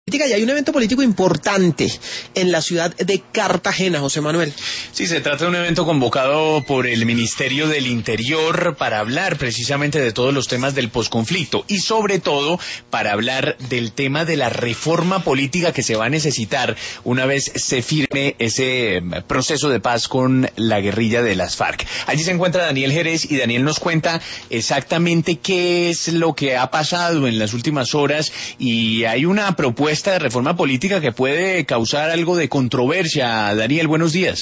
Y hay un evento político importante en la ciudad de Cartagena, José Manuel. Sí, se trata de un evento convocado por el Ministerio del Interior para hablar precisamente de todos los temas del posconflicto y sobre todo para hablar del tema de la reforma política que se va a necesitar una vez se firme ese proceso de paz con la guerrilla de las FARC. Allí se encuentra Daniel Jerez y Daniel nos cuenta exactamente qué es lo que ha pasado en las últimas horas y hay una propuesta de reforma política que puede causar algo de controversia. Daniel, buenos días.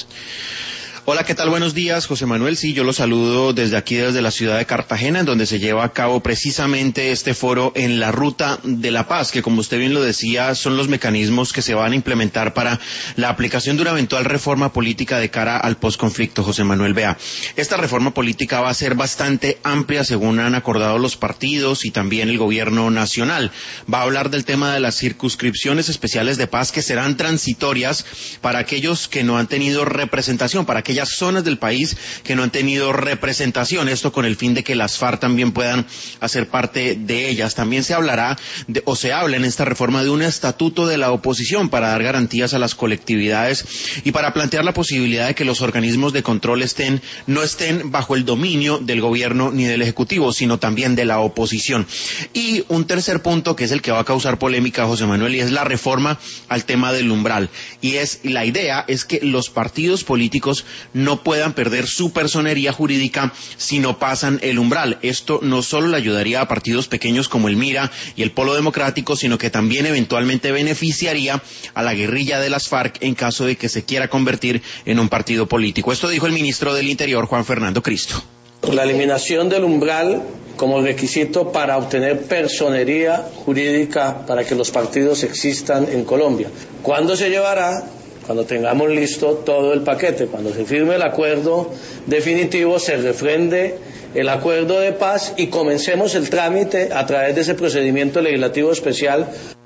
Hola, ¿qué tal? Buenos días, José Manuel. Sí, yo los saludo desde aquí, desde la ciudad de Cartagena, en donde se lleva a cabo precisamente este foro en la Ruta de la Paz, que como usted bien lo decía, son los mecanismos que se van a implementar para la aplicación de una eventual reforma política de cara al posconflicto, José Manuel. Vea, esta reforma política va a ser bastante amplia, según han acordado los partidos y también el gobierno nacional. Va a hablar del tema de las circunscripciones especiales de paz que serán transitorias para aquellos que no han tenido representación, para aquellas zonas del país que no han tenido representación, esto con el fin de que las FARC también puedan hacer parte de ellas. También se hablará se habla en esta reforma de un estatuto de la oposición para dar garantías a las colectividades y para plantear la posibilidad de que los organismos de control no estén bajo el dominio del gobierno ni del ejecutivo, sino también de la oposición. Y un tercer punto que es el que va a causar polémica, José Manuel, y es la reforma al tema del umbral. La idea es que los partidos políticos no puedan perder su personería jurídica si no pasan el umbral. Esto no solo le ayudaría a partidos pequeños como el MIRA y el Polo Democrático, sino que también eventualmente beneficiaría a la guerrilla de las FARC en caso de que se quiera convertir en un partido político. Esto dijo el ministro del Interior, Juan Fernando Cristo. La eliminación del umbral como requisito para obtener personería jurídica para que los partidos existan en Colombia. ¿Cuándo se llevará? Cuando tengamos listo todo el paquete, cuando se firme el acuerdo definitivo, se refrende el acuerdo de paz y comencemos el trámite a través de ese procedimiento legislativo especial